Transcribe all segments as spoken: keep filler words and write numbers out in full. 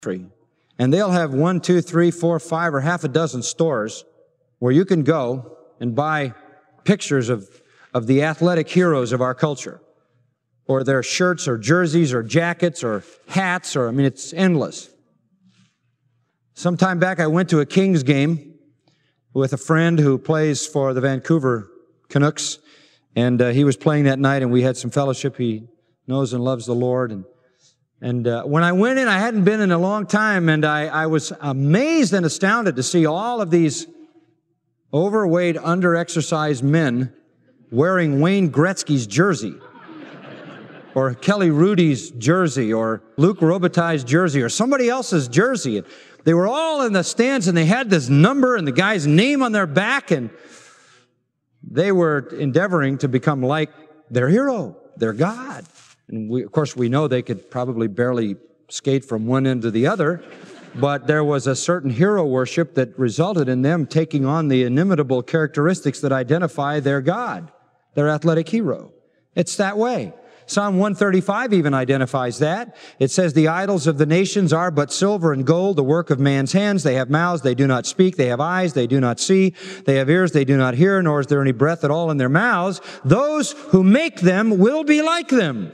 country, and they'll have one, two, three, four, five, or half a dozen stores where you can go and buy pictures of, of the athletic heroes of our culture, or their shirts or jerseys or jackets or hats, or, I mean, it's endless. Some time back, I went to a Kings game with a friend who plays for the Vancouver Canucks, and uh, he was playing that night, and we had some fellowship. He knows and loves the Lord, and And uh, when I went in, I hadn't been in a long time, and I, I was amazed and astounded to see all of these overweight, under-exercised men wearing Wayne Gretzky's jersey, or Kelly Rudy's jersey, or Luc Robitaille's jersey, or somebody else's jersey. They were all in the stands, and they had this number and the guy's name on their back, and they were endeavoring to become like their hero, their God. And we, of course, we know they could probably barely skate from one end to the other, but there was a certain hero worship that resulted in them taking on the inimitable characteristics that identify their God, their athletic hero. It's that way. Psalm one thirty-five even identifies that. It says, the idols of the nations are but silver and gold, the work of man's hands. They have mouths, they do not speak. They have eyes, they do not see. They have ears, they do not hear, nor is there any breath at all in their mouths. Those who make them will be like them.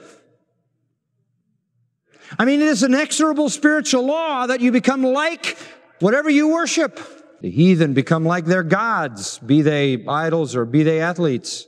I mean, it is an inexorable spiritual law that you become like whatever you worship. The heathen become like their gods, be they idols or be they athletes.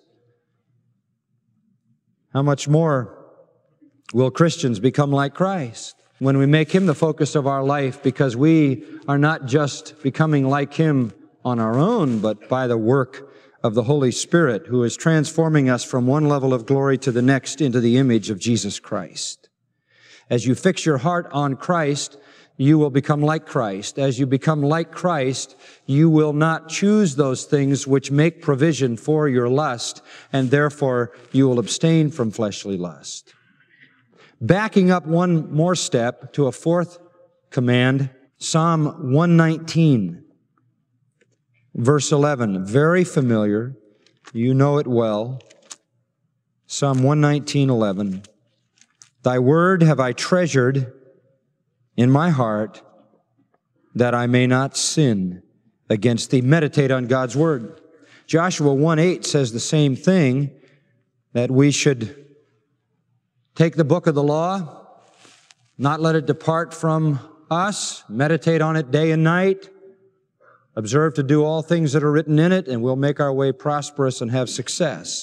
How much more will Christians become like Christ when we make Him the focus of our life, because we are not just becoming like Him on our own, but by the work of the Holy Spirit, who is transforming us from one level of glory to the next into the image of Jesus Christ. As you fix your heart on Christ, you will become like Christ. As you become like Christ, you will not choose those things which make provision for your lust, and therefore you will abstain from fleshly lust. Backing up one more step to a fourth command, Psalm one nineteen, verse eleven, very familiar. You know it well. Psalm one nineteen, eleven. Thy word have I treasured in my heart, that I may not sin against thee. Meditate on God's word. Joshua one eight says the same thing, that we should take the book of the law, not let it depart from us, meditate on it day and night, observe to do all things that are written in it, and we'll make our way prosperous and have success.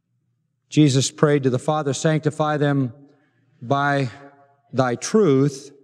Jesus prayed to the Father, sanctify them by thy truth.